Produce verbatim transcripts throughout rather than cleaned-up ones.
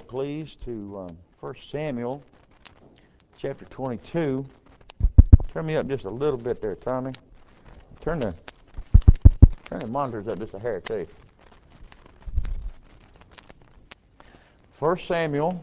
please, to um, First Samuel chapter twenty-two. Turn me up just a little bit there, Tommy. Turn the turn the monitors up just a hair, too. First Samuel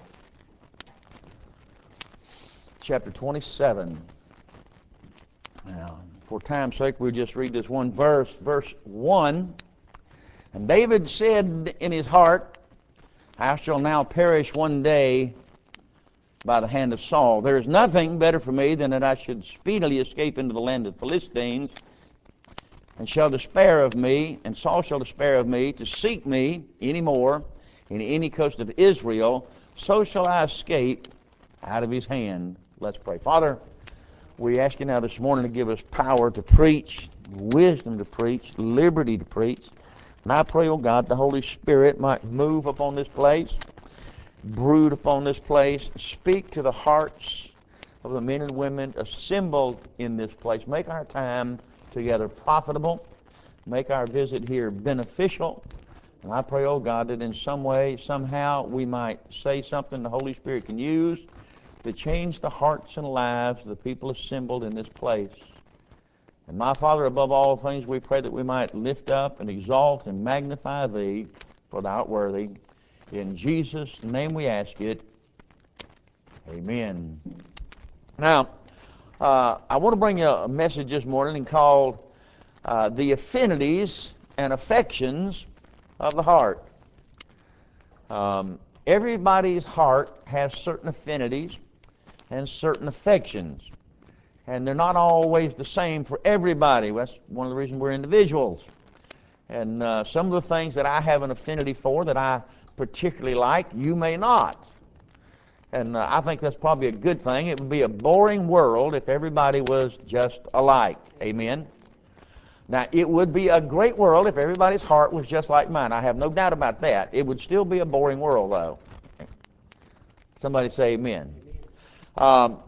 chapter twenty-seven. Now, for time's sake, we'll just read this one verse, verse one. And David said in his heart, I shall now perish one day by the hand of Saul. There is nothing better for me than that I should speedily escape into the land of the Philistines, and shall despair of me, and Saul shall despair of me, to seek me any more in any coast of Israel, so shall I escape out of his hand. Let's pray. Father, we ask you now this morning to give us power to preach, wisdom to preach, liberty to preach. And I pray, oh God, the Holy Spirit might move upon this place, brood upon this place, speak to the hearts of the men and women assembled in this place. Make our time together profitable. Make our visit here beneficial. And I pray, oh God, that in some way, somehow, we might say something the Holy Spirit can use to change the hearts and lives of the people assembled in this place. And my Father, above all things, we pray that we might lift up and exalt and magnify Thee, for Thou art worthy. In Jesus' name we ask it. Amen. Now, uh, I want to bring you a message this morning called uh, The Affinities and Affections of the Heart. Um, everybody's heart has certain affinities and certain affections. And they're not always the same for everybody. That's one of the reasons we're individuals. And uh, some of the things that I have an affinity for that I particularly like, you may not. And uh, I think that's probably a good thing. It would be a boring world if everybody was just alike. Amen? Now, it would be a great world if everybody's heart was just like mine. I have no doubt about that. It would still be a boring world, though. Somebody say amen. Um,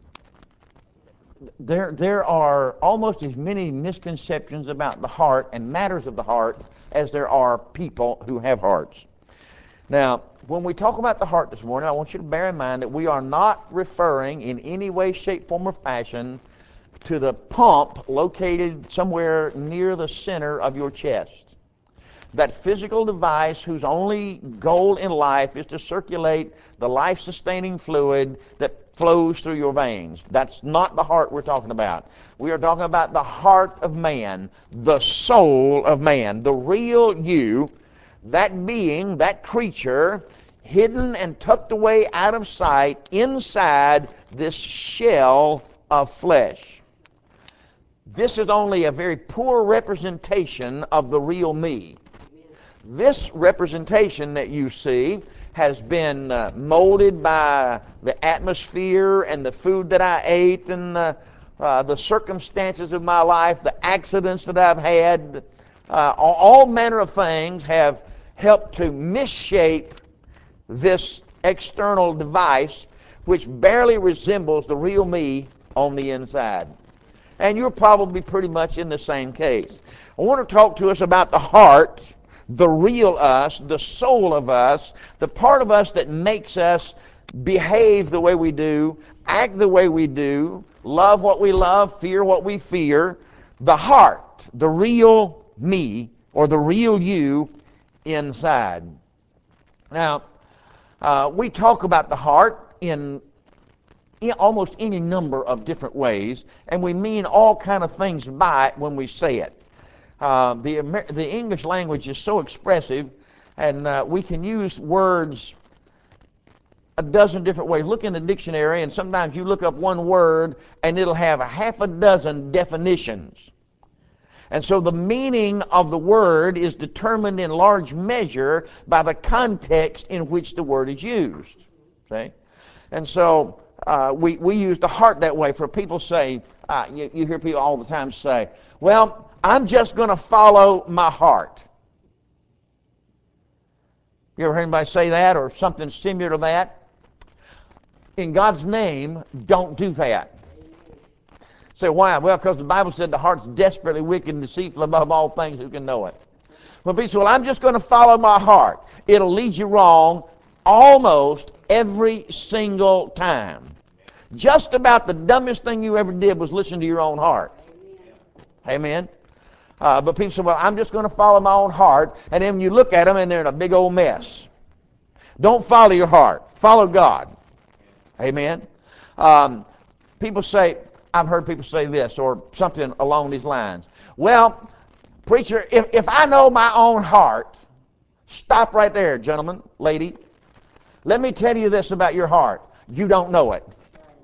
There, there are almost as many misconceptions about the heart and matters of the heart as there are people who have hearts. Now, when we talk about the heart this morning, I want you to bear in mind that we are not referring in any way, shape, form, or fashion to the pump located somewhere near the center of your chest. That physical device whose only goal in life is to circulate the life-sustaining fluid that flows through your veins. That's not the heart we're talking about. We are talking about the heart of man, the soul of man, the real you, that being, that creature, hidden and tucked away out of sight inside this shell of flesh. This is only a very poor representation of the real me. This representation that you see has been uh, molded by the atmosphere and the food that I ate and uh, uh, the circumstances of my life, the accidents that I've had. Uh, all, all manner of things have helped to misshape this external device, which barely resembles the real me on the inside. And you're probably pretty much in the same case. I want to talk to us about the heart, the real us, the soul of us, the part of us that makes us behave the way we do, act the way we do, love what we love, fear what we fear. The heart, the real me, or the real you inside. Now, uh, we talk about the heart in, in almost any number of different ways, and we mean all kind of things by it when we say it. Uh, the, Amer- the English language is so expressive, and uh, we can use words a dozen different ways. Look in the dictionary, and sometimes you look up one word, and it'll have a half a dozen definitions. And so the meaning of the word is determined in large measure by the context in which the word is used. See? And so uh, we, we use the heart that way. For people say, uh, you, you hear people all the time say, well, I'm just going to follow my heart. You ever heard anybody say that or something similar to that? In God's name, don't do that. Say, why? Well, because the Bible said the heart's desperately wicked and deceitful above all things, who can know it? When people say, well, I'm just going to follow my heart. It'll lead you wrong Almost every single time. Just about the dumbest thing you ever did was listen to your own heart. Amen. Uh, but people say, well, I'm just going to follow my own heart. And then when you look at them and they're in a big old mess. Don't follow your heart. Follow God. Amen. Um, people say, I've heard people say this or something along these lines. Well, preacher, if, if I know my own heart, stop right there, gentlemen, lady. Let me tell you this about your heart. You don't know it.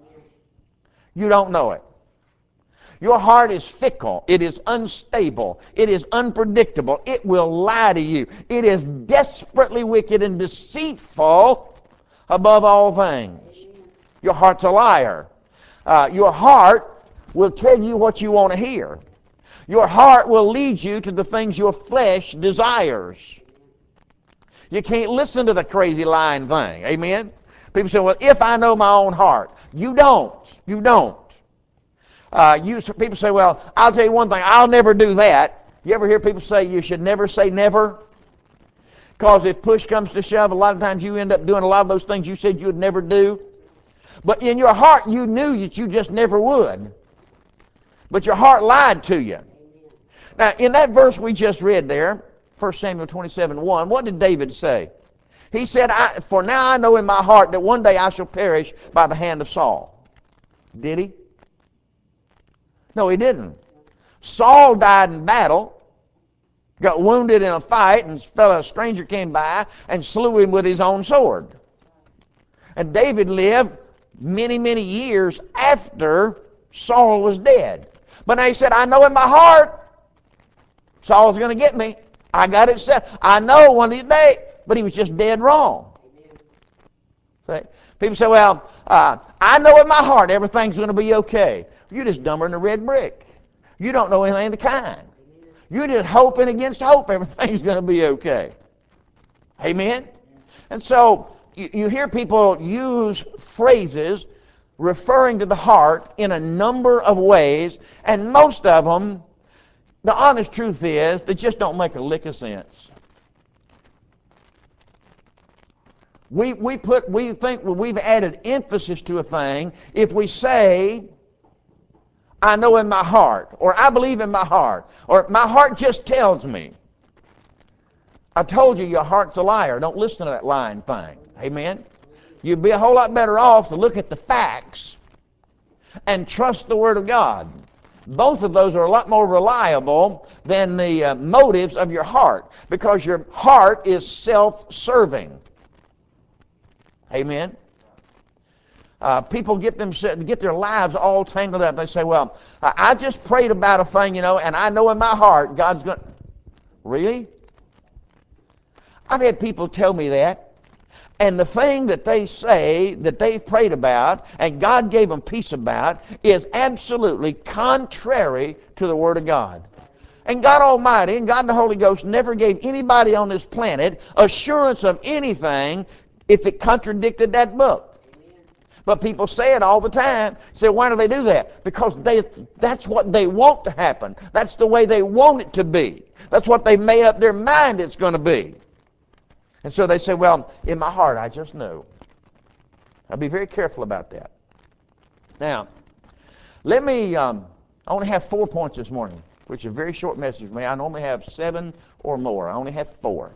You don't know it. Your heart is fickle. It is unstable. It is unpredictable. It will lie to you. It is desperately wicked and deceitful above all things. Your heart's a liar. Uh, your heart will tell you what you want to hear. Your heart will lead you to the things your flesh desires. You can't listen to the crazy lying thing. Amen? People say, well, if I know my own heart. You don't. You don't. Uh, you, people say, well, I'll tell you one thing, I'll never do that. You ever hear people say you should never say never? Because if push comes to shove, a lot of times you end up doing a lot of those things you said you would never do. But in your heart, you knew that you just never would. But your heart lied to you. Now, in that verse we just read there, First Samuel twenty-seven one, what did David say? He said, I, for now I know in my heart that one day I shall perish by the hand of Saul. Did he? No, he didn't. Saul died in battle, got wounded in a fight, and a fellow, a stranger came by and slew him with his own sword. And David lived many, many years after Saul was dead. But now he said, I know in my heart Saul's going to get me. I got it set. I know one of these days. But he was just dead wrong. See? People say, well, uh, I know in my heart everything's going to be okay. You're just dumber than a red brick. You don't know anything of the kind. You're just hoping against hope everything's going to be okay. Amen? And so you, you hear people use phrases referring to the heart in a number of ways, and most of them, the honest truth is, they just don't make a lick of sense. We, we, put, we think we've added emphasis to a thing if we say, I know in my heart, or I believe in my heart, or my heart just tells me. I told you your heart's a liar. Don't listen to that lying thing. Amen? You'd be a whole lot better off to look at the facts and trust the Word of God. Both of those are a lot more reliable than the uh, motives of your heart, because your heart is self-serving. Amen? Uh, people get them get their lives all tangled up. They say, well, I just prayed about a thing, you know, and I know in my heart God's going to... Really? I've had people tell me that, and the thing that they say that they've prayed about and God gave them peace about is absolutely contrary to the Word of God. And God Almighty and God the Holy Ghost never gave anybody on this planet assurance of anything if it contradicted that book. But people say it all the time. Say, why do they do that? Because they, that's what they want to happen. That's the way they want it to be. That's what they made up their mind it's going to be. And so they say, well, in my heart, I just know. I'll be very careful about that. Now, let me, um, I only have four points this morning, which is a very short message for me. I normally have seven or more. I only have four.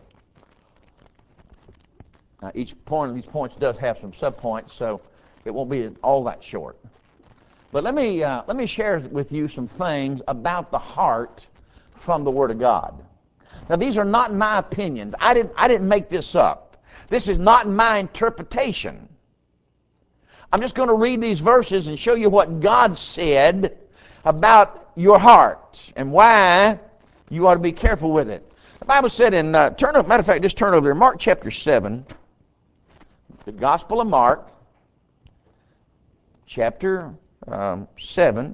Now, each point of these points does have some subpoints, so it won't be all that short. But let me, uh, let me share with you some things about the heart from the Word of God. Now, these are not my opinions. I didn't, I didn't make this up. This is not my interpretation. I'm just going to read these verses and show you what God said about your heart and why you ought to be careful with it. The Bible said in, uh, turn over, matter of fact, just turn over there, Mark chapter seven, the Gospel of Mark, chapter um, seven,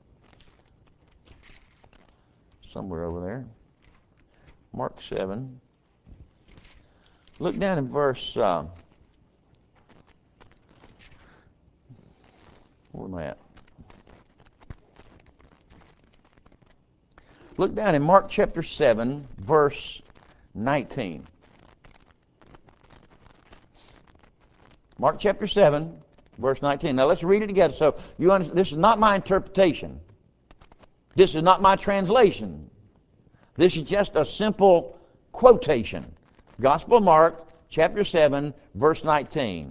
somewhere over there, Mark seven. Look down in verse, uh, where am I at? Look down in Mark chapter seven, verse nineteen. Mark chapter seven, verse nineteen. Now let's read it together. So you understand, this is not my interpretation. This is not my translation. This is just a simple quotation. Gospel of Mark, chapter seven, verse nineteen.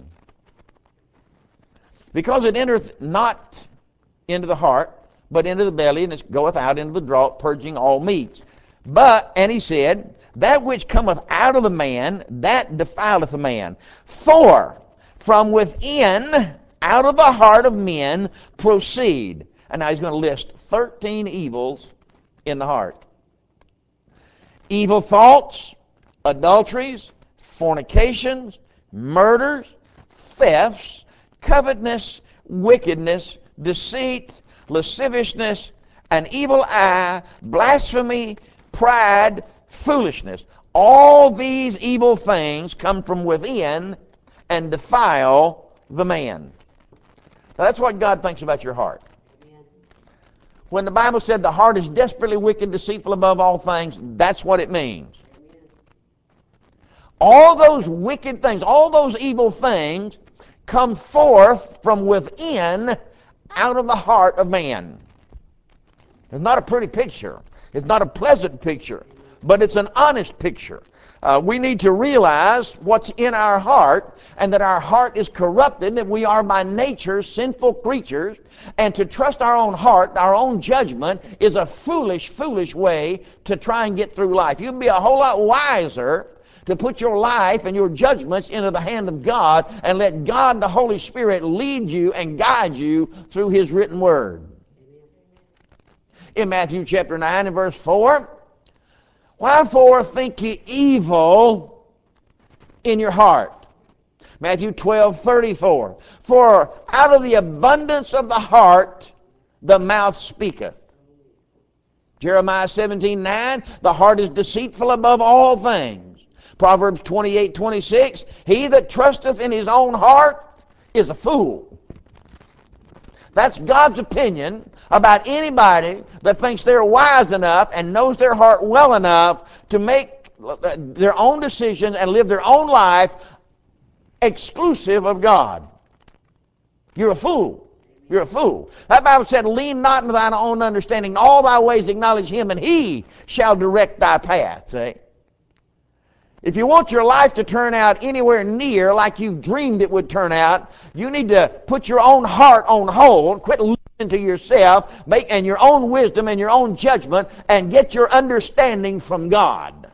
Because it entereth not into the heart, but into the belly, and it goeth out into the draught, purging all meats. But, and he said, that which cometh out of the man, that defileth the man. For from within, out of the heart of men, proceed. And now he's going to list thirteen evils in the heart. Evil thoughts, adulteries, fornications, murders, thefts, covetousness, wickedness, deceit, lasciviousness, an evil eye, blasphemy, pride, foolishness. All these evil things come from within and defile the man. Now that's what God thinks about your heart. When the Bible said the heart is desperately wicked, deceitful above all things, that's what it means. All those wicked things, all those evil things come forth from within, out of the heart of man. It's not a pretty picture. It's not a pleasant picture, but it's an honest picture. Uh, we need to realize what's in our heart, and that our heart is corrupted, that we are by nature sinful creatures, and to trust our own heart, our own judgment, is a foolish, foolish way to try and get through life. You'd be a whole lot wiser to put your life and your judgments into the hand of God and let God, the Holy Spirit, lead you and guide you through His written Word. In Matthew chapter nine and verse four, wherefore think ye evil in your heart? Matthew twelve thirty-four, for out of the abundance of the heart the mouth speaketh. Jeremiah seventeen nine, the heart is deceitful above all things. Proverbs twenty-eight twenty-six, he that trusteth in his own heart is a fool. That's God's opinion about anybody that thinks they're wise enough and knows their heart well enough to make their own decisions and live their own life exclusive of God. You're a fool. You're a fool. That Bible said, lean not into thine own understanding. In all thy ways acknowledge Him, and He shall direct thy path. See? If you want your life to turn out anywhere near like you dreamed it would turn out, you need to put your own heart on hold, quit listening to yourself, make, and your own wisdom and your own judgment, and get your understanding from God.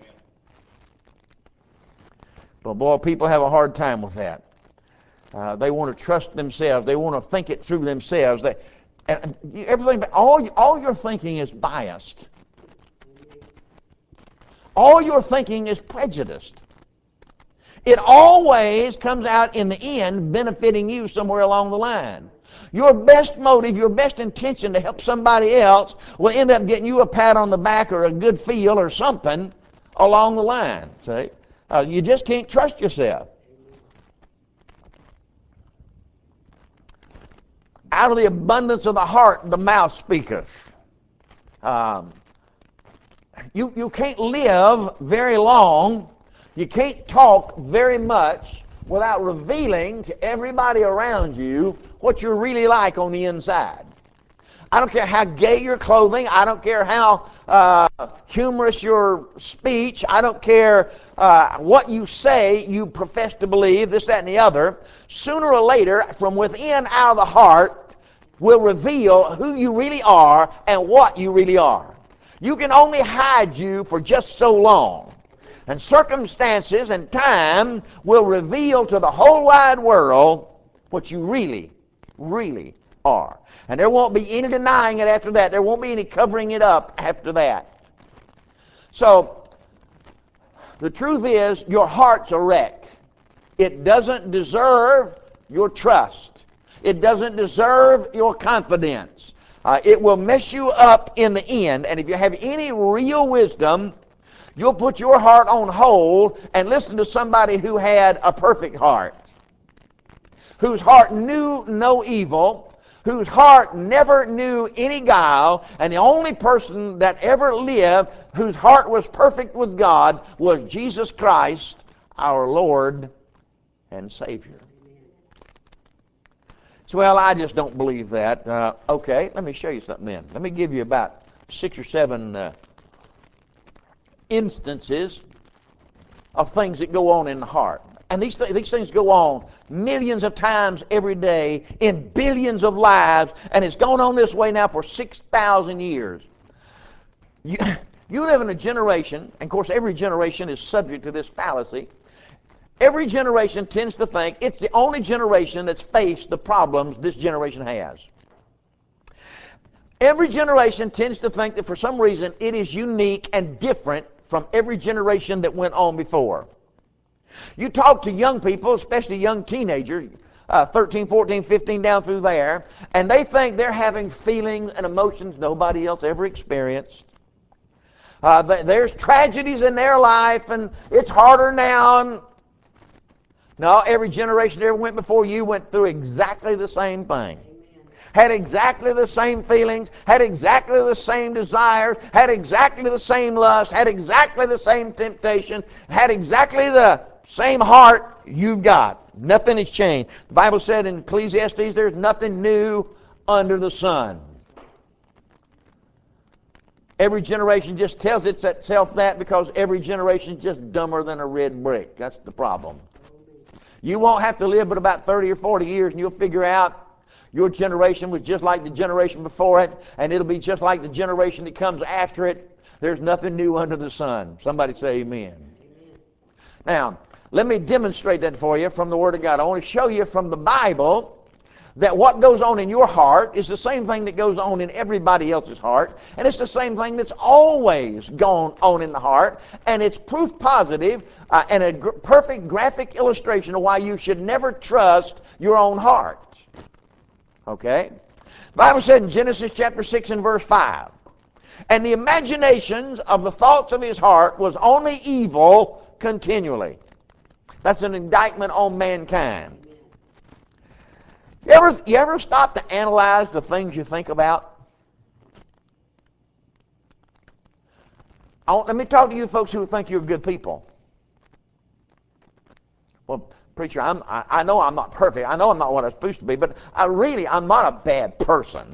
But boy, people have a hard time with that. Uh, they want to trust themselves. They want to think it through themselves. They, and everything, all, all your thinking is biased. All your thinking is prejudiced. It always comes out in the end benefiting you somewhere along the line. Your best motive, your best intention to help somebody else will end up getting you a pat on the back or a good feel or something along the line. See? Uh, you just can't trust yourself. Out of the abundance of the heart, the mouth speaketh. Um, You, you can't live very long, you can't talk very much without revealing to everybody around you what you're really like on the inside. I don't care how gay your clothing, I don't care how uh, humorous your speech, I don't care uh, what you say you profess to believe, this, that, and the other. Sooner or later, from within out of the heart, will reveal who you really are and what you really are. You can only hide you for just so long. And circumstances and time will reveal to the whole wide world what you really, really are. And there won't be any denying it after that. There won't be any covering it up after that. So, the truth is, your heart's a wreck. It doesn't deserve your trust. It doesn't deserve your confidence. Uh, it will mess you up in the end, and if you have any real wisdom, you'll put your heart on hold and listen to somebody who had a perfect heart, whose heart knew no evil, whose heart never knew any guile, and the only person that ever lived whose heart was perfect with God was Jesus Christ, our Lord and Savior. So, well, I just don't believe that. Uh, okay, let me show you something then. Let me give you about six or seven uh, instances of things that go on in the heart. And these, th- these things go on millions of times every day in billions of lives, and it's gone on this way now for six thousand years. You, you live in a generation, and of course every generation is subject to this fallacy. Every generation tends to think it's the only generation that's faced the problems this generation has. Every generation tends to think that for some reason it is unique and different from every generation that went on before. You talk to young people, especially young teenagers, uh, thirteen, fourteen, fifteen, down through there, and they think they're having feelings and emotions nobody else ever experienced. Uh, there's tragedies in their life, and it's harder now. And no, every generation that ever went before you went through exactly the same thing. Had exactly the same feelings, had exactly the same desires, had exactly the same lust, had exactly the same temptation, had exactly the same heart you've got. Nothing has changed. The Bible said in Ecclesiastes, there's nothing new under the sun. Every generation just tells itself that because every generation is just dumber than a red brick. That's the problem. You won't have to live but about thirty or forty years and you'll figure out your generation was just like the generation before it, and it'll be just like the generation that comes after it. There's nothing new under the sun. Somebody say amen. Amen. Now, let me demonstrate that for you from the Word of God. I want to show you from the Bible that what goes on in your heart is the same thing that goes on in everybody else's heart, and it's the same thing that's always gone on in the heart, and it's proof positive uh, and a gr- perfect graphic illustration of why you should never trust your own heart. Okay? The Bible said in Genesis chapter six and verse five, and the imaginations of the thoughts of his heart was only evil continually. That's an indictment on mankind. You ever, you ever stop to analyze the things you think about? I want, let me talk to you folks who think you're good people. Well, preacher, I'm, I, I know I'm not perfect. I know I'm not what I'm supposed to be, but I really, I'm not a bad person.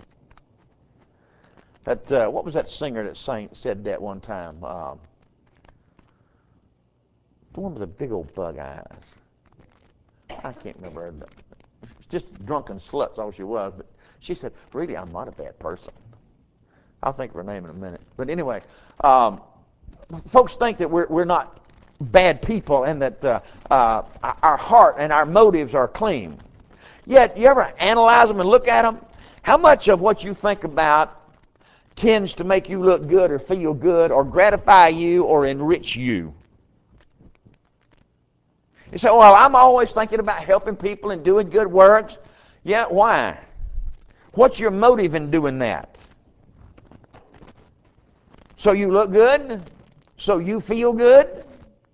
That uh, what was that singer that sang, said that one time? Um, the one with the big old bug eyes. I can't remember her. Just drunken sluts, all she was. But she said, really, I'm not a bad person. I'll think of her name in a minute. But anyway, um, folks think that we're, we're not bad people and that uh, uh, our heart and our motives are clean. Yet, you ever analyze them and look at them? How much of what you think about tends to make you look good or feel good or gratify you or enrich you? You say, well, I'm always thinking about helping people and doing good works. Yeah, why? What's your motive in doing that? So you look good? So you feel good?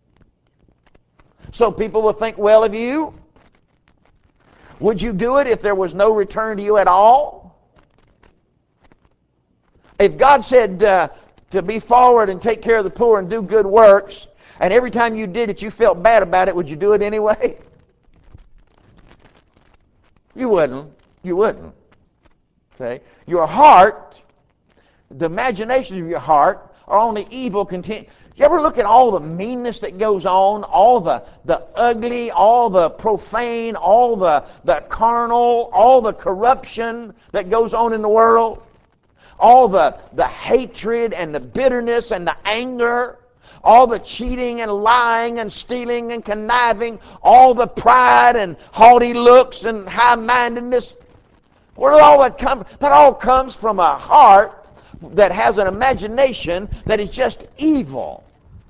So people will think well of you? Would you do it if there was no return to you at all? If God said uh, to be forward and take care of the poor and do good works, and every time you did it you felt bad about it, would you do it anyway? You wouldn't. You wouldn't. Okay? Your heart, the imagination of your heart, are only evil content. You ever look at all the meanness that goes on, all the, the ugly, all the profane, all the, the carnal, all the corruption that goes on in the world? All the, the hatred and the bitterness and the anger, all the cheating and lying and stealing and conniving, all the pride and haughty looks and high-mindedness. Where did all that come? That all comes from a heart that has an imagination that is just evil.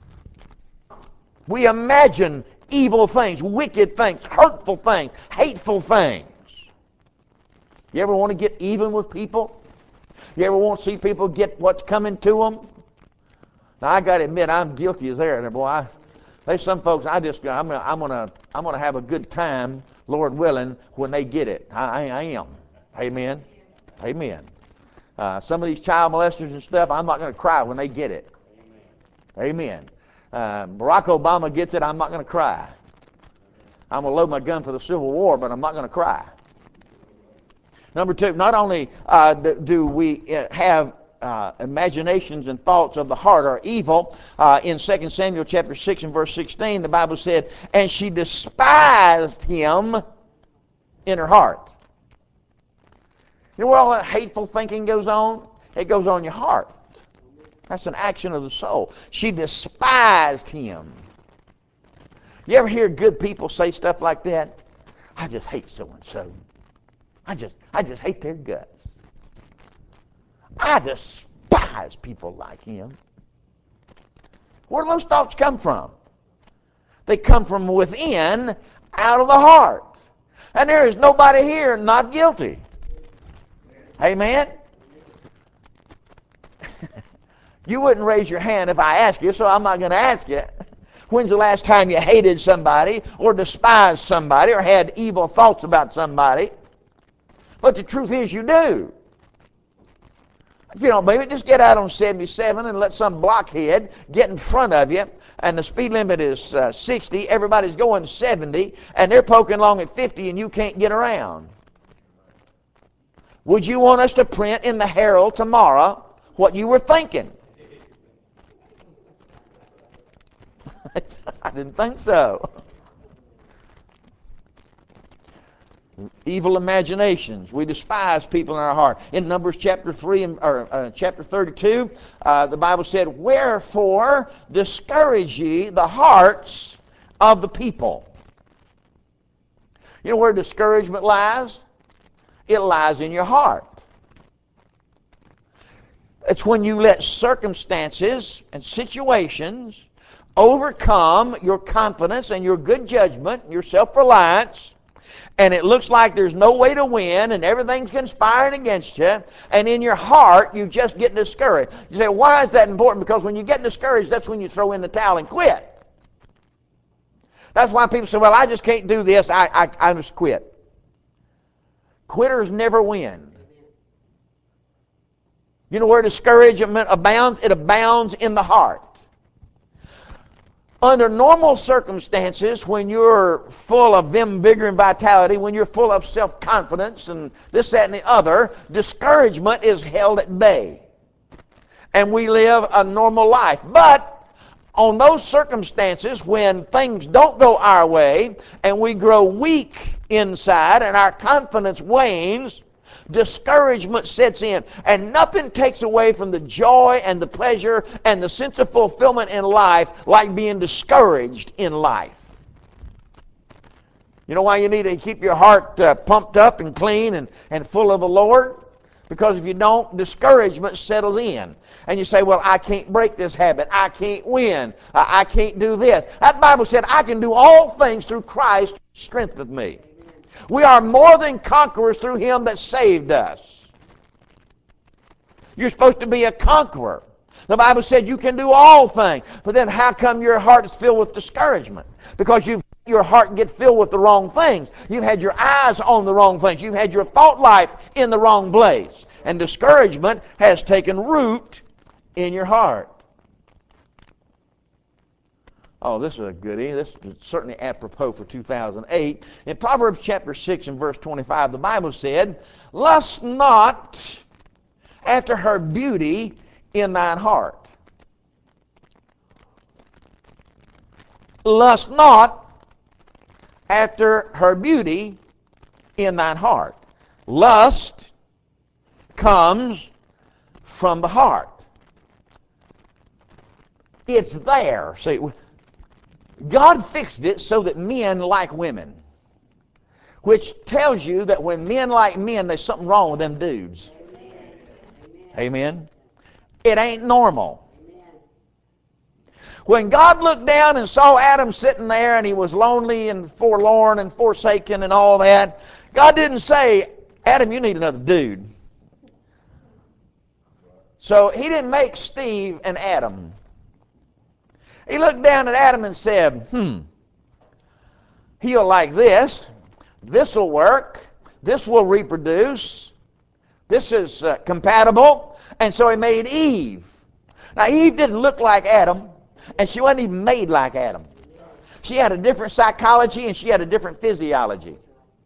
We imagine evil things, wicked things, hurtful things, hateful things. You ever want to get even with people? You ever want to see people get what's coming to them? Now I got to admit, I'm guilty as there. Boy, I, there's some folks I just I'm gonna I'm gonna I'm gonna have a good time, Lord willing, when they get it. I, I am. Amen. Amen. Uh, some of these child molesters and stuff, I'm not going to cry when they get it. Amen. Uh, Barack Obama gets it, I'm not going to cry. I'm going to load my gun for the Civil War, but I'm not going to cry. Number two, not only uh, do, do we uh, have uh, imaginations and thoughts of the heart are evil, uh, in Second Samuel chapter six and verse sixteen, the Bible said, and she despised him in her heart. You know where all that hateful thinking goes on? It goes on in your heart. That's an action of the soul. She despised him. You ever hear good people say stuff like that? I just hate so-and-so. I just, I just hate their guts. I despise people like him. Where do those thoughts come from? They come from within, out of the heart. And there is nobody here not guilty. Amen? You wouldn't raise your hand if I asked you, so I'm not going to ask you. When's the last time you hated somebody or despised somebody or had evil thoughts about somebody? But the truth is you do. If you don't believe it, just get out on seventy-seven and let some blockhead get in front of you, and the speed limit is uh, sixty, everybody's going seventy, and they're poking along at fifty and you can't get around. Would you want us to print in the Herald tomorrow what you were thinking? I didn't think so. Evil imaginations. We despise people in our heart. In Numbers chapter three and or uh, chapter thirty-two, uh, the Bible said, "Wherefore discourage ye the hearts of the people." You know where discouragement lies? It lies in your heart. It's when you let circumstances and situations overcome your confidence and your good judgment, your self-reliance, and it looks like there's no way to win and everything's conspiring against you, and in your heart you just get discouraged. You say, why is that important? Because when you get discouraged, that's when you throw in the towel and quit. That's why people say, well, I just can't do this, I, I, I just quit. Quitters never win. You know where discouragement abounds? It abounds in the heart. Under normal circumstances, when you're full of vim, vigor, and vitality, when you're full of self-confidence and this, that, and the other, discouragement is held at bay. And we live a normal life. But on those circumstances, when things don't go our way, and we grow weak inside, and our confidence wanes, discouragement sets in, and nothing takes away from the joy and the pleasure and the sense of fulfillment in life like being discouraged in life. You know why you need to keep your heart uh, pumped up and clean and, and full of the Lord? Because if you don't, discouragement settles in. And you say, well, I can't break this habit. I can't win. I, I can't do this. That Bible said, I can do all things through Christ who strengtheneth me. We are more than conquerors through him that saved us. You're supposed to be a conqueror. The Bible said you can do all things. But then how come your heart is filled with discouragement? Because you've your heart get filled with the wrong things. You've had your eyes on the wrong things. You've had your thought life in the wrong place. And discouragement has taken root in your heart. Oh, this is a goodie. This is certainly apropos for two thousand eight. In Proverbs chapter six and verse twenty-five, the Bible said, lust not after her beauty in thine heart. Lust not after her beauty in thine heart. Lust comes from the heart. It's there. See, God fixed it so that men like women, which tells you that when men like men, there's something wrong with them dudes. Amen. Amen. It ain't normal. Amen. When God looked down and saw Adam sitting there and he was lonely and forlorn and forsaken and all that, God didn't say, Adam, you need another dude. So he didn't make Steve and Adam. He looked down at Adam and said, hmm, he'll like this. This will work. This will reproduce. This is uh, compatible. And so he made Eve. Now, Eve didn't look like Adam, and she wasn't even made like Adam. She had a different psychology, and she had a different physiology.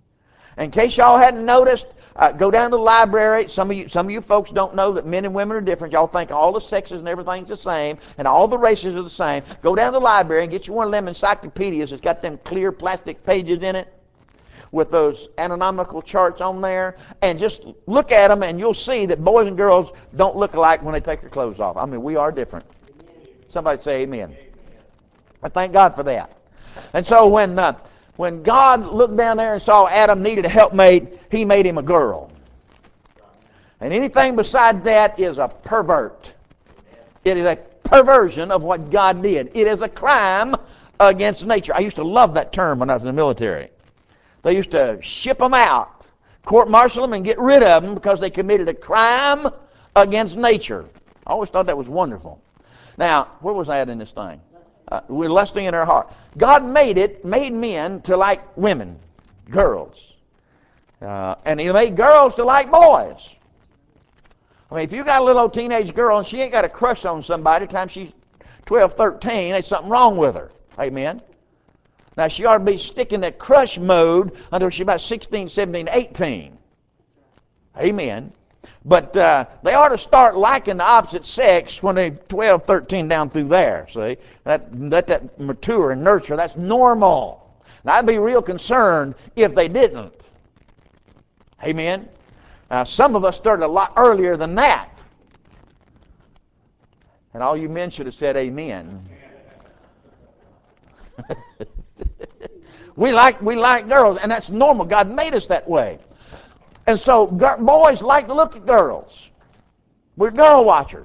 In case y'all hadn't noticed, uh, go down to the library. Some of you, some of you folks don't know that men and women are different. Y'all think all the sexes and everything's the same, and all the races are the same. Go down to the library and get you one of them encyclopedias that's got them clear plastic pages in it with those anatomical charts on there, and just look at them, and you'll see that boys and girls don't look alike when they take their clothes off. I mean, we are different. Somebody say amen. I thank God for that. And so when uh, when God looked down there and saw Adam needed a helpmate, he made him a girl. And anything beside that is a pervert. It is a perversion of what God did. It is a crime against nature. I used to love that term when I was in the military. They used to ship them out, court-martial them, and get rid of them because they committed a crime against nature. I always thought that was wonderful. Now, where was I at in this thing? Uh, we're lusting in our heart. God made it, made men to like women, girls. Uh, and he made girls to like boys. I mean, if you got a little old teenage girl and she ain't got a crush on somebody by the time she's twelve, thirteen, there's something wrong with her. Amen. Now, she ought to be sticking that crush mode until she's about sixteen, seventeen, eighteen. Amen. But uh, they ought to start liking the opposite sex when they're twelve, thirteen down through there, see? That, let that mature and nurture. That's normal. Now, I'd be real concerned if they didn't. Amen. Now, some of us started a lot earlier than that. And all you men should have said amen. we like we like girls, and that's normal. God made us that way. And so boys like to look at girls. We're girl watchers.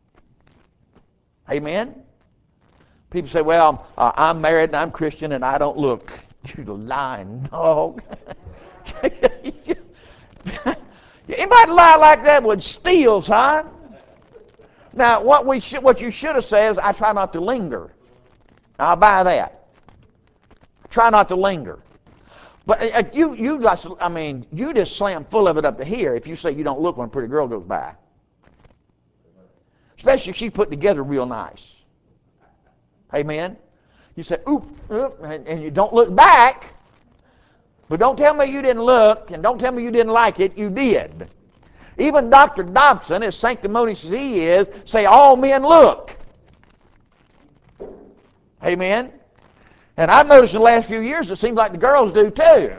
Amen? People say, well, uh, I'm married and I'm Christian and I don't look. You lying dog. Anybody lie like that would steal, son. Now, what we should, what you should have said is, I try not to linger. I'll buy that. Try not to linger. But uh, you, you, I mean, you just slam full of it up to here if you say you don't look when a pretty girl goes by. Especially if she's put together real nice. Amen? You say, oop, oop, and, and you don't look back. But don't tell me you didn't look, and don't tell me you didn't like it. You did. Even Doctor Dobson, as sanctimonious as he is, say all men look. Amen? And I've noticed in the last few years it seems like the girls do too.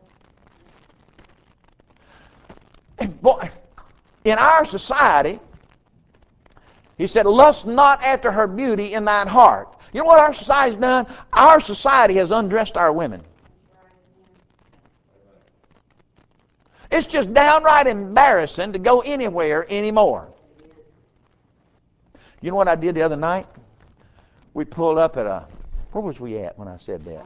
And boy, in our society, he said, lust not after her beauty in thine heart. You know what our society's done? Our society has undressed our women. It's just downright embarrassing to go anywhere anymore. You know what I did the other night? We pulled up at a, where was we at when I said that?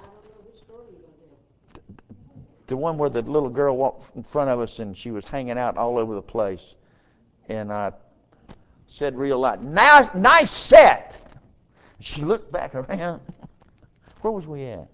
The one where the little girl walked in front of us and she was hanging out all over the place. And I said real loud, nice, nice set. She looked back around. Where was we at?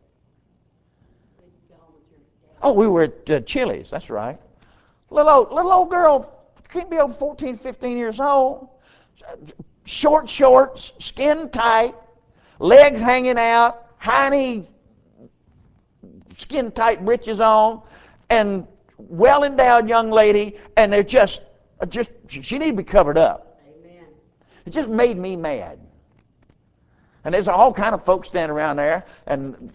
Oh, we were at uh, Chili's, that's right. Little old, little old girl, can't be over fourteen, fifteen years old. Short shorts, skin tight, legs hanging out, hiney skin tight breeches on, and well endowed young lady, and they're just, just she need to be covered up. Amen. It just made me mad. And there's all kind of folks standing around there, and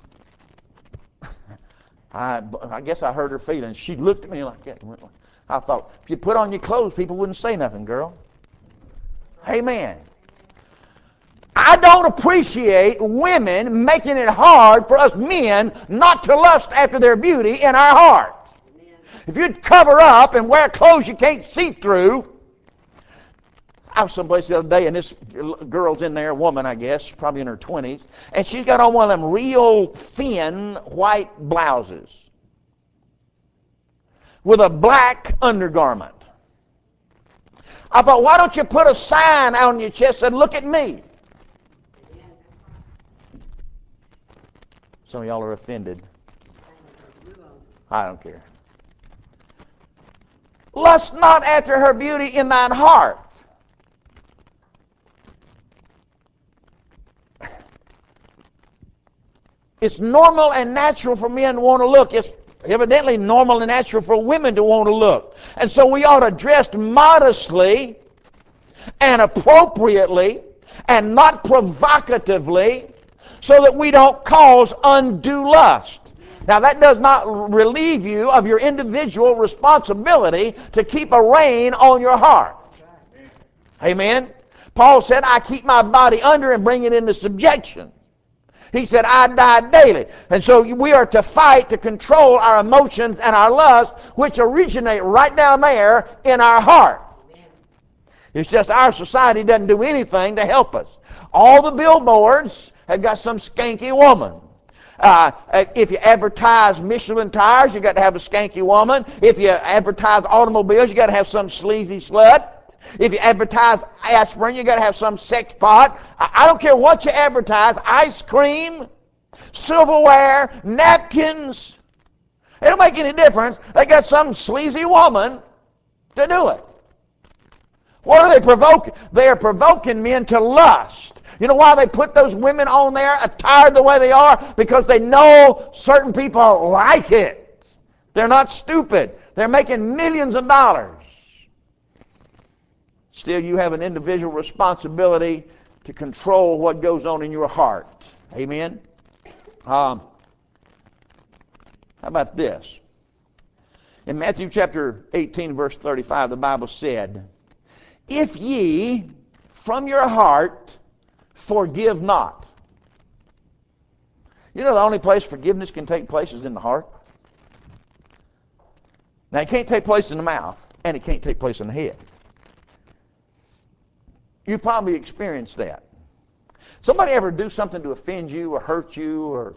I, I guess I hurt her feelings. She looked at me like that. I thought, if you put on your clothes, people wouldn't say nothing, girl. Amen. I don't appreciate women making it hard for us men not to lust after their beauty in our heart. Amen. If you'd cover up and wear clothes you can't see through. I was someplace the other day, and this girl's in there, a woman, I guess, probably in her twenties, and she's got on one of them real thin white blouses with a black undergarment. I thought, why don't you put a sign on your chest and look at me? Some of y'all are offended. I don't care. Lust not after her beauty in thine heart. It's normal and natural for men to want to look. It's Evidently normal and natural for women to want to look. And so we ought to dress modestly and appropriately and not provocatively so that we don't cause undue lust. Now that does not relieve you of your individual responsibility to keep a rein on your heart. Amen? Paul said, I keep my body under and bring it into subjection. He said, I die daily. And so we are to fight to control our emotions and our lusts, which originate right down there in our heart. It's just our society doesn't do anything to help us. All the billboards have got some skanky woman. Uh, if you advertise Michelin tires, you got to have a skanky woman. If you advertise automobiles, you got to have some sleazy slut. If you advertise aspirin, you got to have some sex pot. I, I don't care what you advertise, ice cream, silverware, napkins. It don't make any difference. They got some sleazy woman to do it. What are they provoking? They are provoking men to lust. You know why they put those women on there attired the way they are? Because they know certain people like it. They're not stupid. They're making millions of dollars. Still, you have an individual responsibility to control what goes on in your heart. Amen? Um, how about this? In Matthew chapter eighteen, verse thirty-five, the Bible said, if ye from your heart forgive not. You know the only place forgiveness can take place is in the heart. Now it can't take place in the mouth, and it can't take place in the head. You probably experienced that. Somebody ever do something to offend you or hurt you, or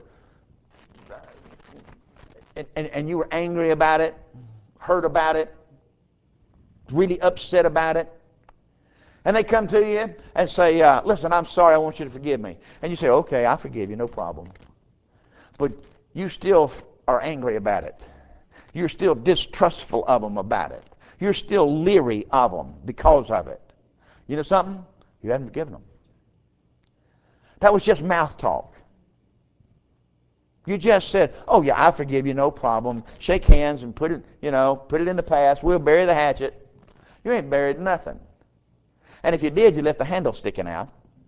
and, and, and you were angry about it, hurt about it, really upset about it, and they come to you and say, uh, listen, I'm sorry, I want you to forgive me. And you say, okay, I forgive you, no problem. But you still are angry about it. You're still distrustful of them about it. You're still leery of them because of it. You know something? You haven't forgiven them. That was just mouth talk. You just said, oh yeah, I forgive you, no problem. Shake hands and put it, you know, put it in the past. We'll bury the hatchet. You ain't buried nothing. And if you did, you left the handle sticking out.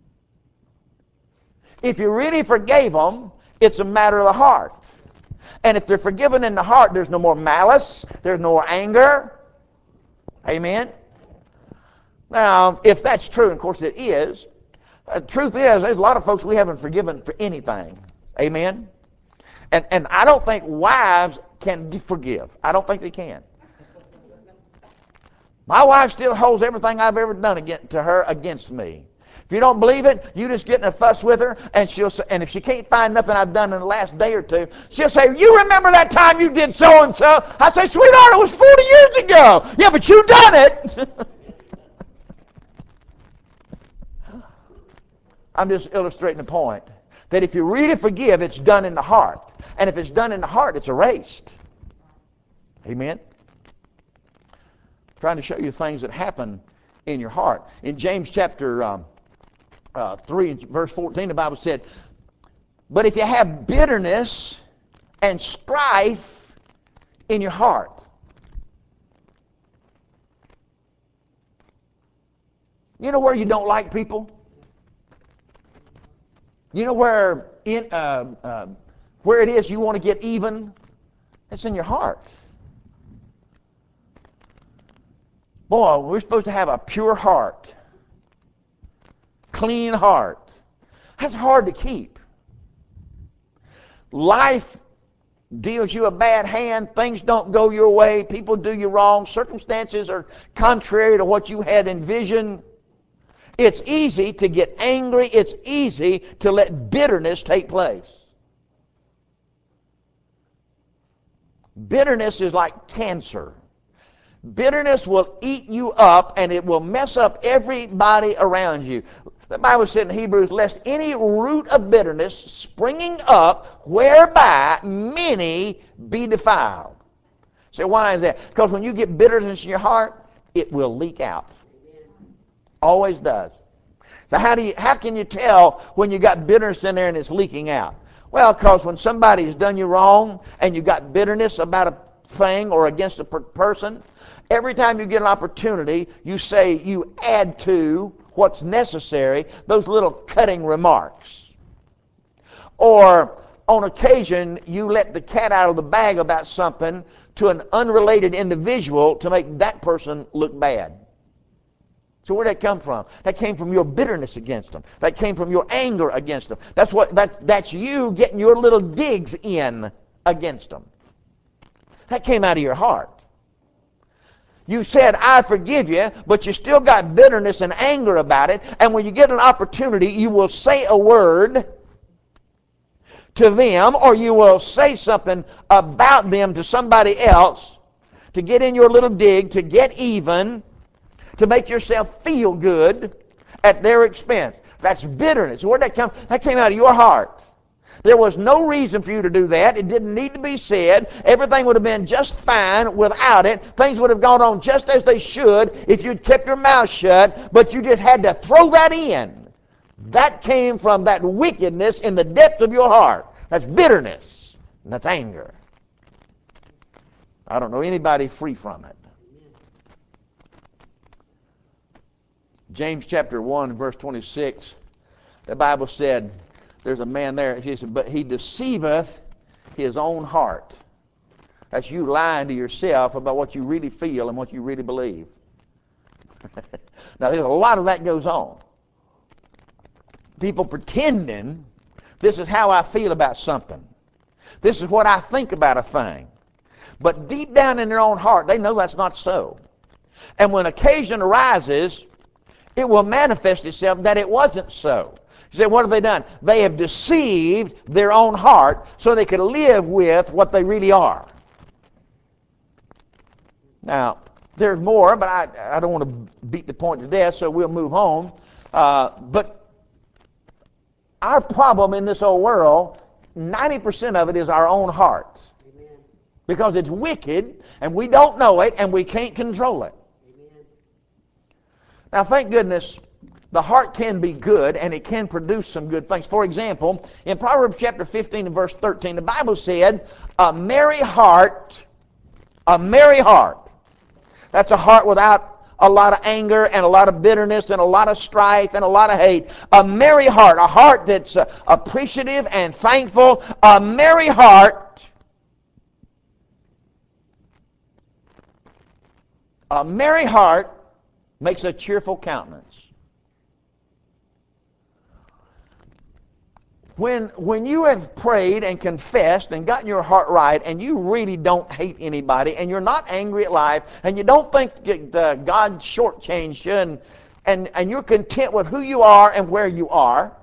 If you really forgave them, it's a matter of the heart. And if they're forgiven in the heart, there's no more malice, there's no more anger. Amen? Now, if that's true, and of course it is, the truth is, there's a lot of folks we haven't forgiven for anything. Amen? And, and I don't think wives can forgive. I don't think they can. My wife still holds everything I've ever done against, to her against me. If you don't believe it, you just get in a fuss with her, and she'll say, and if she can't find nothing I've done in the last day or two, she'll say, you remember that time you did so-and-so? I say, sweetheart, it was forty years ago. Yeah, but you done it. I'm just illustrating the point that if you really forgive, it's done in the heart. And if it's done in the heart, it's erased. Amen? I'm trying to show you things that happen in your heart. In James chapter um, uh, three, verse fourteen, the Bible said, but if you have bitterness and strife in your heart. You know where you don't like people? You know where in, uh, uh, where it is you want to get even? It's in your heart. Boy, we're supposed to have a pure heart. Clean heart. That's hard to keep. Life deals you a bad hand. Things don't go your way. People do you wrong. Circumstances are contrary to what you had envisioned. It's easy to get angry. It's easy to let bitterness take place. Bitterness is like cancer. Bitterness will eat you up, and it will mess up everybody around you. The Bible said in Hebrews, lest any root of bitterness springing up, whereby many be defiled. So why is that? Because when you get bitterness in your heart, it will leak out. Always does. So how do you, how can you tell when you got bitterness in there and it's leaking out? Well, because when somebody has done you wrong and you got bitterness about a thing or against a per- person, every time you get an opportunity, you say you add to what's necessary those little cutting remarks. Or on occasion, you let the cat out of the bag about something to an unrelated individual to make that person look bad. So where did that come from? That came from your bitterness against them. That came from your anger against them. That's what that that's you getting your little digs in against them. That came out of your heart. You said, I forgive you, but you still got bitterness and anger about it. And when you get an opportunity, you will say a word to them, or you will say something about them to somebody else to get in your little dig, to get even, to make yourself feel good at their expense. That's bitterness. Where'd that come? That came out of your heart. There was no reason for you to do that. It didn't need to be said. Everything would have been just fine without it. Things would have gone on just as they should if you'd kept your mouth shut, but you just had to throw that in. That came from that wickedness in the depths of your heart. That's bitterness. And that's anger. I don't know anybody free from it. James chapter one, verse twenty-six, the Bible said, there's a man there, he said, but he deceiveth his own heart. That's you lying to yourself about what you really feel and what you really believe. Now, there's a lot of that goes on. People pretending this is how I feel about something. This is what I think about a thing. But deep down in their own heart, they know that's not so. And when occasion arises, it will manifest itself that it wasn't so. You say, what have they done? They have deceived their own heart so they could live with what they really are. Now, there's more, but I, I don't want to beat the point to death, so we'll move on. Uh, but our problem in this whole world, ninety percent of it is our own hearts. Amen. Because it's wicked, and we don't know it, and we can't control it. Amen. Now, thank goodness, the heart can be good, and it can produce some good things. For example, in Proverbs chapter fifteen and verse thirteen, the Bible said, a merry heart, a merry heart. That's a heart without a lot of anger and a lot of bitterness and a lot of strife and a lot of hate. A merry heart, a heart that's uh, appreciative and thankful. A merry heart, a merry heart makes a cheerful countenance. When, when you have prayed and confessed and gotten your heart right and you really don't hate anybody and you're not angry at life and you don't think uh, God shortchanged you and, and, and you're content with who you are and where you are,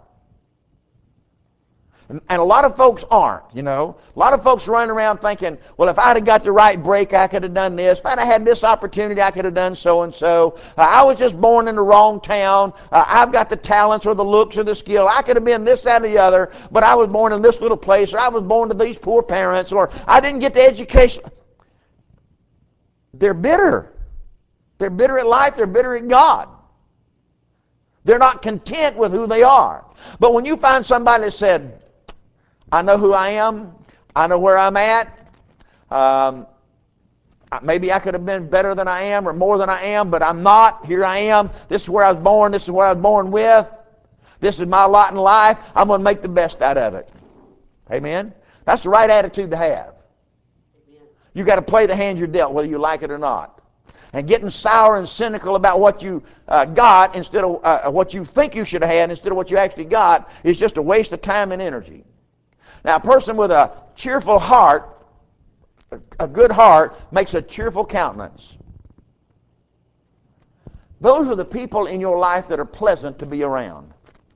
and, and a lot of folks aren't, you know. A lot of folks running around thinking, well, if I'd have got the right break, I could have done this. If I'd have had this opportunity, I could have done so-and-so. Uh, I was just born in the wrong town. Uh, I've got the talents or the looks or the skill. I could have been this, that, or the other, but I was born in this little place, or I was born to these poor parents, or I didn't get the education. They're bitter. They're bitter at life. They're bitter at God. They're not content with who they are. But when you find somebody that said, I know who I am. I know where I'm at. Um, maybe I could have been better than I am or more than I am, but I'm not. Here I am. This is where I was born. This is what I was born with. This is my lot in life. I'm going to make the best out of it. Amen? That's the right attitude to have. You've got to play the hand you're dealt, whether you like it or not. And getting sour and cynical about what you uh, got instead of uh, what you think you should have had instead of what you actually got is just a waste of time and energy. Now, a person with a cheerful heart, a good heart, makes a cheerful countenance. Those are the people in your life that are pleasant to be around.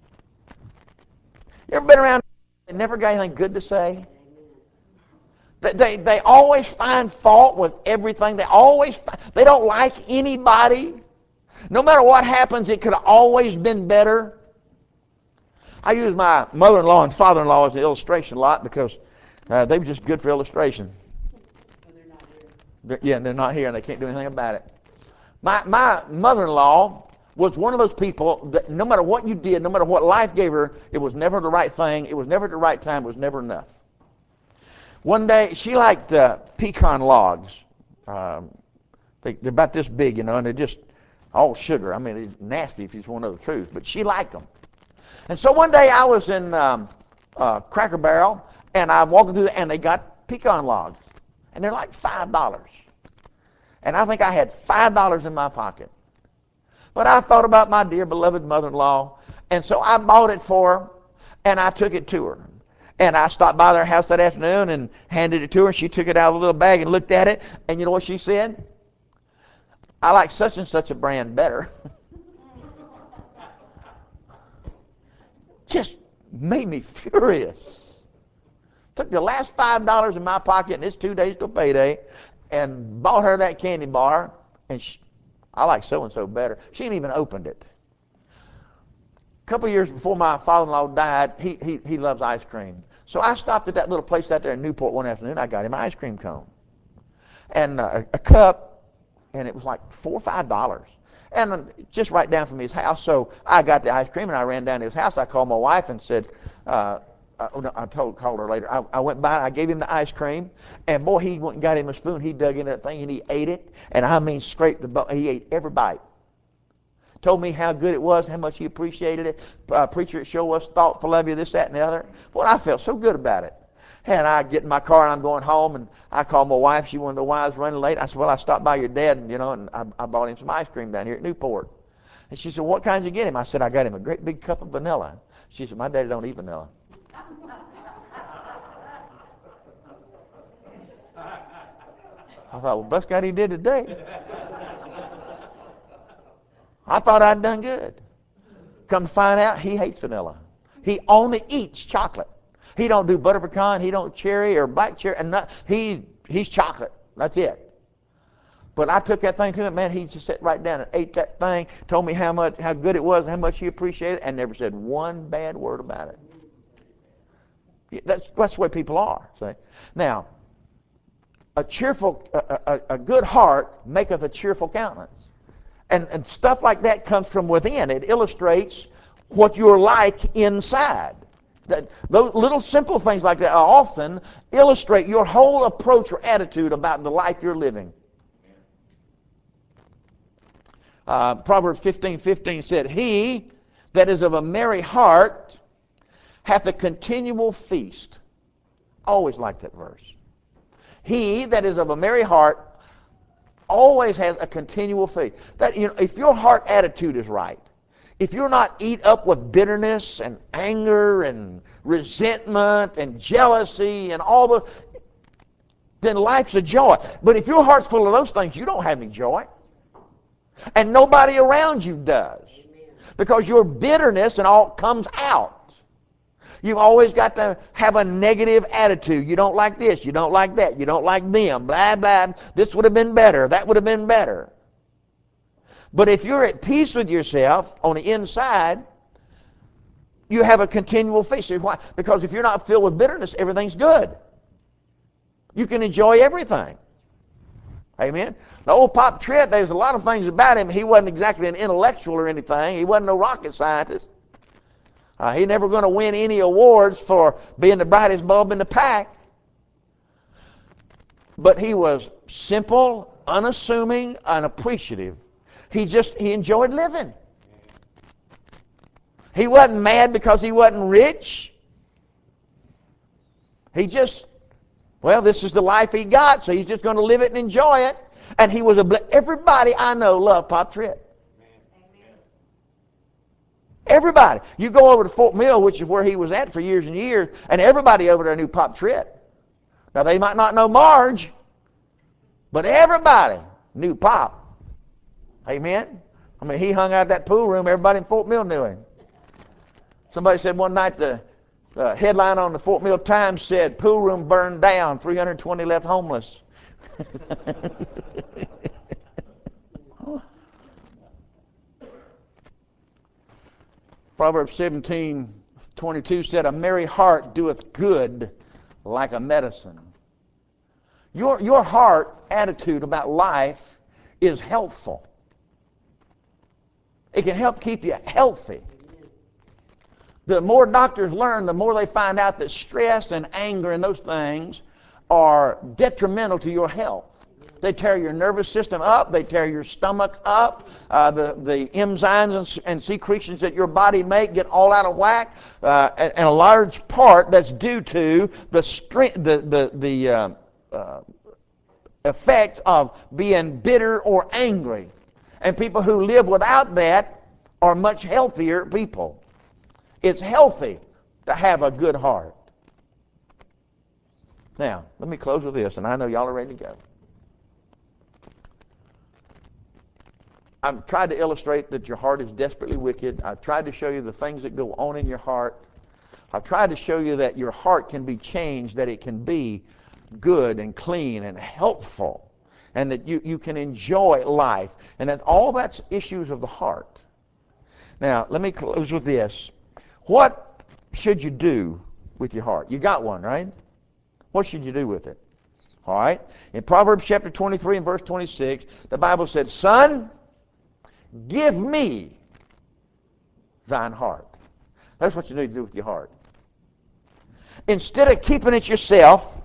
You ever been around and never got anything good to say? They, they, they always find fault with everything. They always they don't like anybody. No matter what happens, it could have always been better. I use my mother-in-law and father-in-law as an illustration a lot because uh, they were just good for illustration. Well, they're not here. They're, yeah, they're not here and they can't do anything about it. My, my mother-in-law was one of those people that no matter what you did, no matter what life gave her, it was never the right thing, it was never at the right time, it was never enough. One day, she liked uh, pecan logs. Um, they, they're about this big, you know, and they're just all sugar. I mean, it's nasty if you just want to know the truth, but she liked them. And so one day I was in um, uh, Cracker Barrel, and I'm walking through, and they got pecan logs, and they're like five dollars. And I think I had five dollars in my pocket. But I thought about my dear beloved mother-in-law, and so I bought it for her, and I took it to her. And I stopped by their house that afternoon and handed it to her. She took it out of a little bag and looked at it, and you know what she said? I like such and such a brand better. Just made me furious. Took the last five dollars in my pocket, and it's two days till payday, and bought her that candy bar, and she, I like so-and-so better. She ain't even opened it. A couple of years before my father-in-law died, he, he, he loves ice cream. So I stopped at that little place out there in Newport one afternoon. I got him an ice cream cone and uh, a cup, and it was like four or five dollars. And uh, just right down from his house. So I got the ice cream, and I ran down to his house. I called my wife and said, uh, uh, no, I told called her later. I, I went by, I gave him the ice cream, and boy, he went and got him a spoon. He dug into that thing, and he ate it. And I mean, scraped the bone. He ate every bite. Told me how good it was, how much he appreciated it. Uh, preacher, it sure was thoughtful of you, this, that, and the other. Well, I felt so good about it. And I get in my car, and I'm going home, and I called my wife. She wanted to know why I was running late. I said, well, I stopped by your dad, and, you know, and I, I bought him some ice cream down here at Newport. And she said, what kind did you get him? I said, I got him a great big cup of vanilla. She said, my daddy don't eat vanilla. I thought, well, bless God, he did today. I thought I'd done good. Come to find out, he hates vanilla. He only eats chocolate. He don't do butter pecan. He don't cherry or black cherry. And not, he he's chocolate. That's it. But I took that thing to him. Man, he just sat right down and ate that thing. Told me how much, how good it was, how much he appreciated it, and never said one bad word about it. That's that's the way people are. See? Now, a cheerful, a, a, a good heart maketh a cheerful countenance. And, and stuff like that comes from within. It illustrates what you're like inside. That, those little simple things like that often illustrate your whole approach or attitude about the life you're living. Uh, Proverbs fifteen fifteen said, he that is of a merry heart hath a continual feast. Always like that verse. He that is of a merry heart always has a continual faith. That, you know, if your heart attitude is right, if you're not eat up with bitterness and anger and resentment and jealousy and all the, then life's a joy. But if your heart's full of those things, you don't have any joy. And nobody around you does. Because your bitterness and all comes out. You've always got to have a negative attitude. You don't like this. You don't like that. You don't like them. Blah, blah. This would have been better. That would have been better. But if you're at peace with yourself on the inside, you have a continual feast. Why? Because if you're not filled with bitterness, everything's good. You can enjoy everything. Amen? The old Pop Tritt, there's a lot of things about him. He wasn't exactly an intellectual or anything. He wasn't no rocket scientist. Uh, he's never going to win any awards for being the brightest bulb in the pack. But he was simple, unassuming, unappreciative. He just, he enjoyed living. He wasn't mad because he wasn't rich. He just, well, this is the life he got, so he's just going to live it and enjoy it. And he was a, everybody I know loved Pop Tritt. Everybody. You go over to Fort Mill, which is where he was at for years and years, and everybody over there knew Pop Tritt. Now, they might not know Marge, but everybody knew Pop. Amen? I mean, he hung out at that pool room. Everybody in Fort Mill knew him. Somebody said one night the uh, headline on the Fort Mill Times said, pool room burned down, three hundred twenty left homeless. Proverbs seventeen twenty-two said, a merry heart doeth good like a medicine. Your, your heart attitude about life is healthful. It can help keep you healthy. The more doctors learn, the more they find out that stress and anger and those things are detrimental to your health. They tear your nervous system up. They tear your stomach up. Uh, the, the enzymes and, and secretions that your body make get all out of whack. Uh, and, and a large part that's due to the strength, the, the, the uh, uh, effects of being bitter or angry. And people who live without that are much healthier people. It's healthy to have a good heart. Now, let me close with this, and I know y'all are ready to go. I've tried to illustrate that your heart is desperately wicked. I've tried to show you the things that go on in your heart. I've tried to show you that your heart can be changed, that it can be good and clean and helpful, and that you, you can enjoy life. And that all that's issues of the heart. Now, let me close with this. What should you do with your heart? You got one, right? What should you do with it? All right. In Proverbs chapter twenty-three and verse twenty-six, the Bible said, "Son, give me thine heart." That's what you need to do with your heart. Instead of keeping it yourself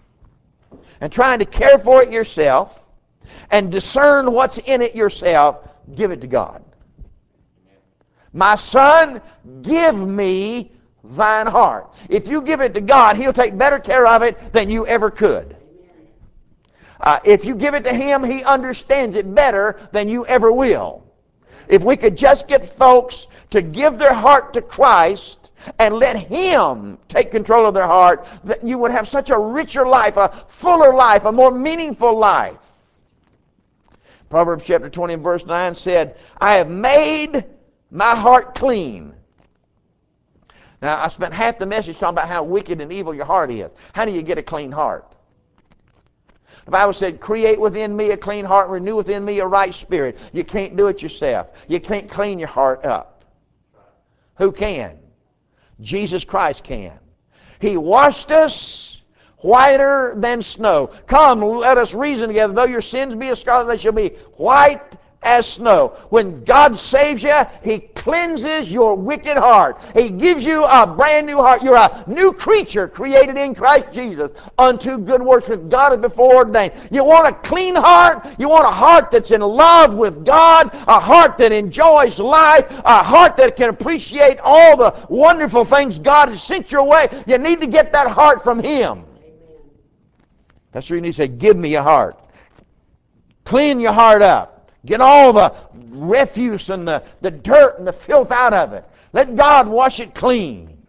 and trying to care for it yourself and discern what's in it yourself, give it to God. My son, give me thine heart. If you give it to God, He'll take better care of it than you ever could. Uh, if you give it to Him, He understands it better than you ever will. If we could just get folks to give their heart to Christ and let Him take control of their heart, that you would have such a richer life, a fuller life, a more meaningful life. Proverbs chapter twenty and verse nine said, "I have made my heart clean." Now, I spent half the message talking about how wicked and evil your heart is. How do you get a clean heart? The Bible said, "Create within me a clean heart, renew within me a right spirit." You can't do it yourself. You can't clean your heart up. Who can? Jesus Christ can. He washed us whiter than snow. Come, let us reason together. Though your sins be as scarlet, they shall be white as snow. When God saves you, He cleanses your wicked heart. He gives you a brand new heart. You're a new creature created in Christ Jesus unto good works which God has before ordained. You want a clean heart? You want a heart that's in love with God, a heart that enjoys life, a heart that can appreciate all the wonderful things God has sent your way. You need to get that heart from Him. That's where you need to say, "Give me a heart." Clean your heart up. Get all the refuse and the, the dirt and the filth out of it. Let God wash it clean.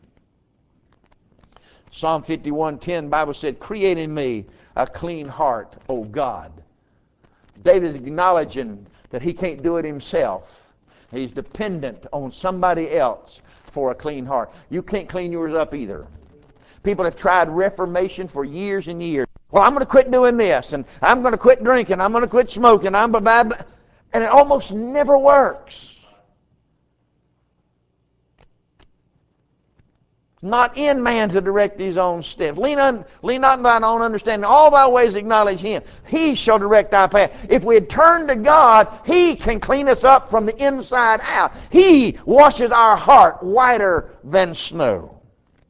Psalm fifty-one ten, the Bible said, "Create in me a clean heart, O God." David is acknowledging that he can't do it himself. He's dependent on somebody else for a clean heart. You can't clean yours up either. People have tried reformation for years and years. Well, I'm going to quit doing this, and I'm going to quit drinking, I'm going to quit smoking, I'm blah, blah, blah. And it almost never works. Not in man to direct his own steps. Lean, on, lean not on thine own understanding. All thy ways acknowledge Him. He shall direct thy path. If we had turned to God, He can clean us up from the inside out. He washes our heart whiter than snow.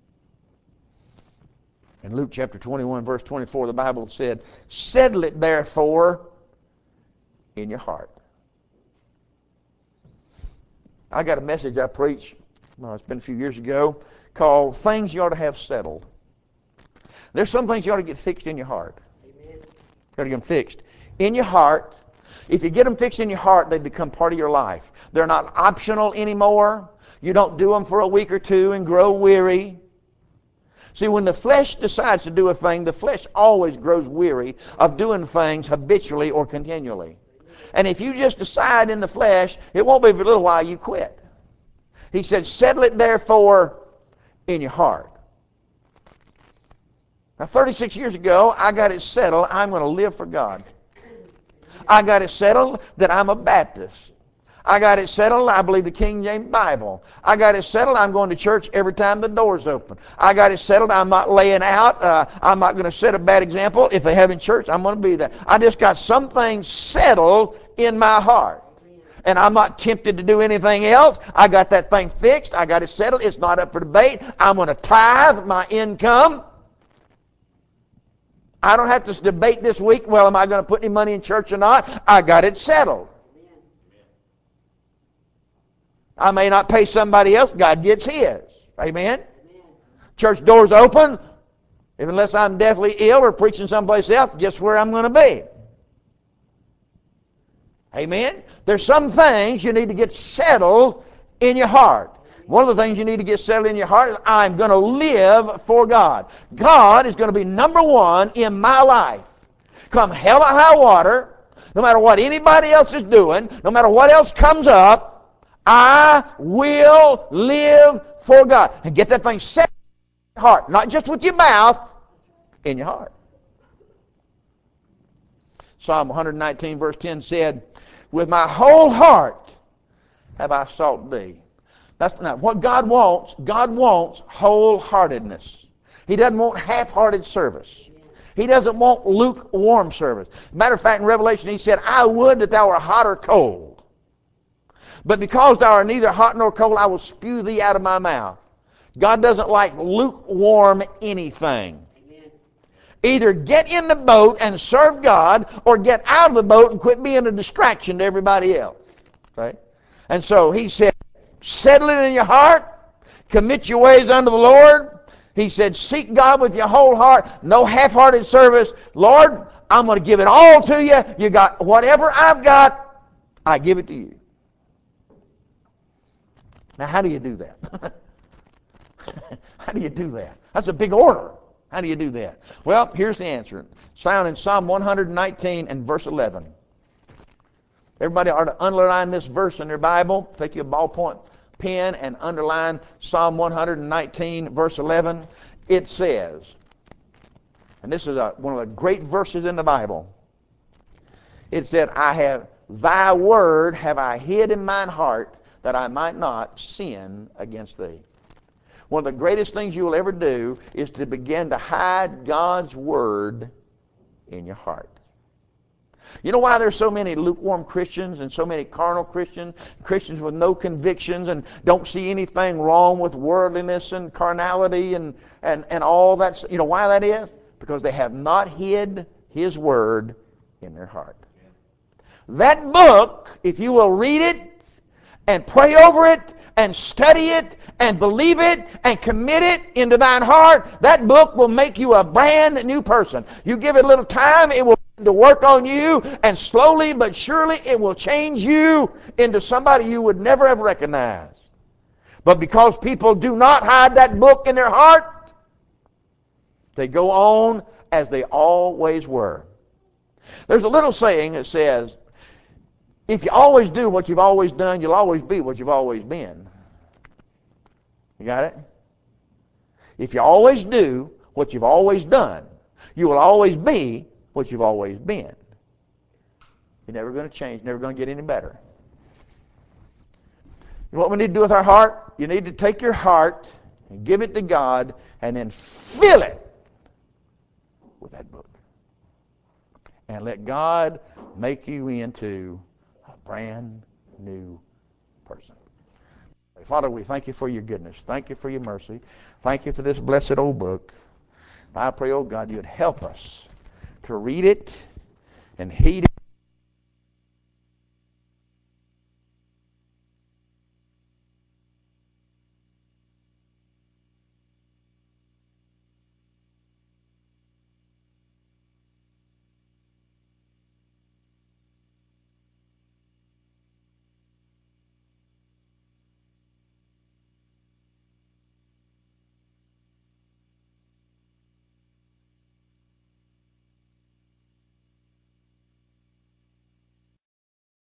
In Luke chapter twenty-one, verse twenty-four, the Bible said, "Settle it therefore in your heart." I got a message I preached, well, it's been a few years ago, called "Things You Ought to Have Settled." There's some things you ought to get fixed in your heart. Amen. You ought to get them fixed in your heart. If you get them fixed in your heart, they become part of your life. They're not optional anymore. You don't do them for a week or two and grow weary. See, when the flesh decides to do a thing, the flesh always grows weary of doing things habitually or continually. And if you just decide in the flesh, it won't be for a little while you quit. He said, "Settle it therefore in your heart." Now, thirty-six years ago, I got it settled I'm going to live for God. I got it settled that I'm a Baptist. I got it settled I believe the King James Bible. I got it settled I'm going to church every time the door's open. I got it settled I'm not laying out. Uh, I'm not going to set a bad example. If they have in church, I'm going to be there. I just got some things settled in my heart. and I'm not tempted to do anything else. I got that thing fixed. I got it settled. It's not up for debate. I'm going to tithe my income. I don't have to debate this week, well, am I going to put any money in church or not? I got it settled. I may not pay somebody else. God gets his. Amen? Amen. Church doors open. Unless I'm deathly ill or preaching someplace else, guess where I'm going to be? Amen? There's some things you need to get settled in your heart. One of the things you need to get settled in your heart is I'm going to live for God. God is going to be number one in my life. Come hell or high water, no matter what anybody else is doing, no matter what else comes up, I will live for God. And get that thing set in your heart. Not just with your mouth, in your heart. Psalm one nineteen verse ten said, with my whole heart have I sought thee. That's not what God wants. God wants wholeheartedness. He doesn't want half-hearted service. He doesn't want lukewarm service. Matter of fact, in Revelation he said, I would that thou were hot or cold. But because thou art neither hot nor cold, I will spew thee out of my mouth. God doesn't like lukewarm anything. Either get in the boat and serve God, or get out of the boat and quit being a distraction to everybody else. Right? And so he said, settle it in your heart, commit your ways unto the Lord. He said, seek God with your whole heart, no half-hearted service. Lord, I'm going to give it all to you. You got whatever I've got, I give it to you. Now, how do you do that? How do you do that? That's a big order. How do you do that? Well, here's the answer. It's found in Psalm one nineteen and verse eleven. Everybody ought to underline this verse in their Bible. Take your ballpoint pen and underline Psalm one nineteen, verse eleven. It says, and this is a, one of the great verses in the Bible. It said, I have thy word have I hid in mine heart, that I might not sin against thee. One of the greatest things you will ever do is to begin to hide God's word in your heart. You know why there's so many lukewarm Christians and so many carnal Christians, Christians with no convictions and don't see anything wrong with worldliness and carnality and, and, and all that? You know why that is? Because they have not hid his word in their heart. That book, if you will read it and pray over it and study it and believe it and commit it into thine heart, that book will make you a brand new person. You give it a little time, it will begin to work on you, and slowly but surely it will change you into somebody you would never have recognized. But because people do not hide that book in their heart, they go on as they always were. There's a little saying that says, if you always do what you've always done, you'll always be what you've always been. You got it? If you always do what you've always done, you will always be what you've always been. You're never going to change, never going to get any better. What we need to do with our heart, you need to take your heart and give it to God and then fill it with that book. And let God make you into a brand new person. Father, we thank you for your goodness. Thank you for your mercy. Thank you for this blessed old book. I pray, oh God, you'd help us to read it and heed it